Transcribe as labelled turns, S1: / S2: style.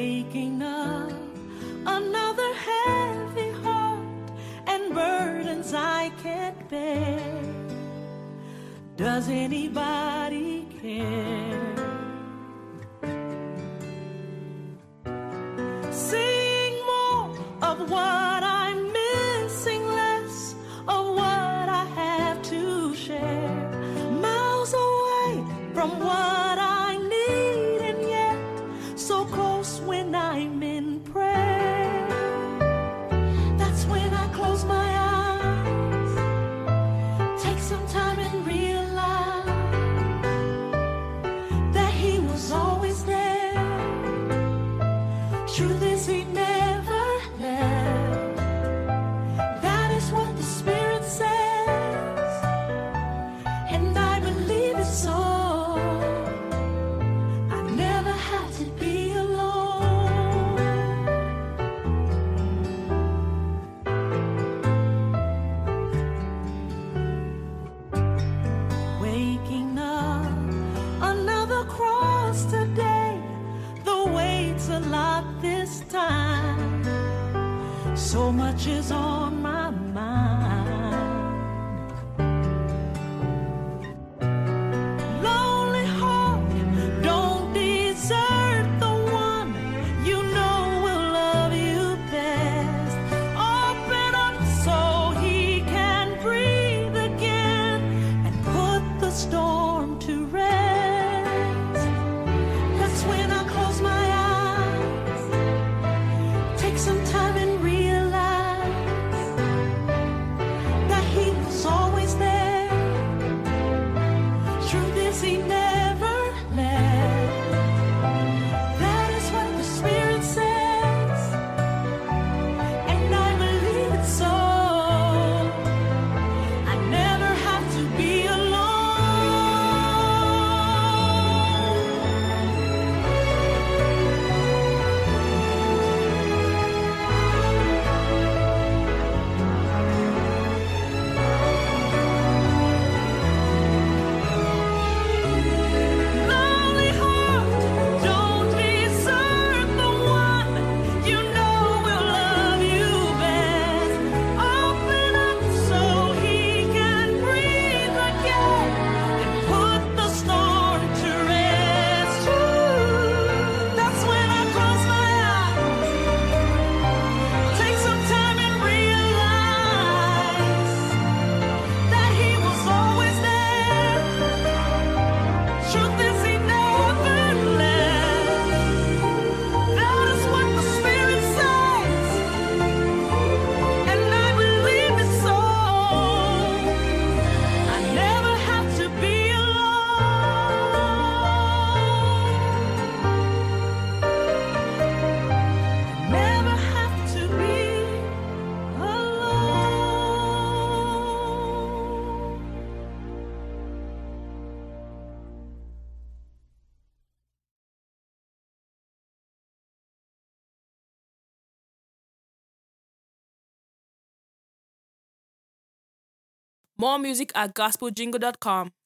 S1: waking up, another heavy heart and burdens I can't bear. Does anybody care? Sing more of what I'm missing, less of what I have to share. Miles away from what I need, and yet so close when I'm in prayer. That's when I close my eyes, take some time and realize that He was always there. Truth is, He never left. That is what the Spirit says, and I believe it so. I never had to be alone. Waking up, another cross today. The weight's a lot this time. So much is on my mind. Lonely heart, don't desert the one you know will love you best. Open up so He can breathe again and put the storm to rest. That's when I close my eyes, take some time and realize that He was always there. Truth is, He never left. That is what the Spirit says, and I believe it so. I never have to be alone. Lonely heart, don't desert the one you know will love you best. Open up so He can breathe again and put the storm to rest. That's when I close my eyes, take some time and realize that He was always there. Truth is, He never left. That is what the Spirit says, and I believe it so. I never have to be alone. Never have to be alone.
S2: More music at gospeljingle.com.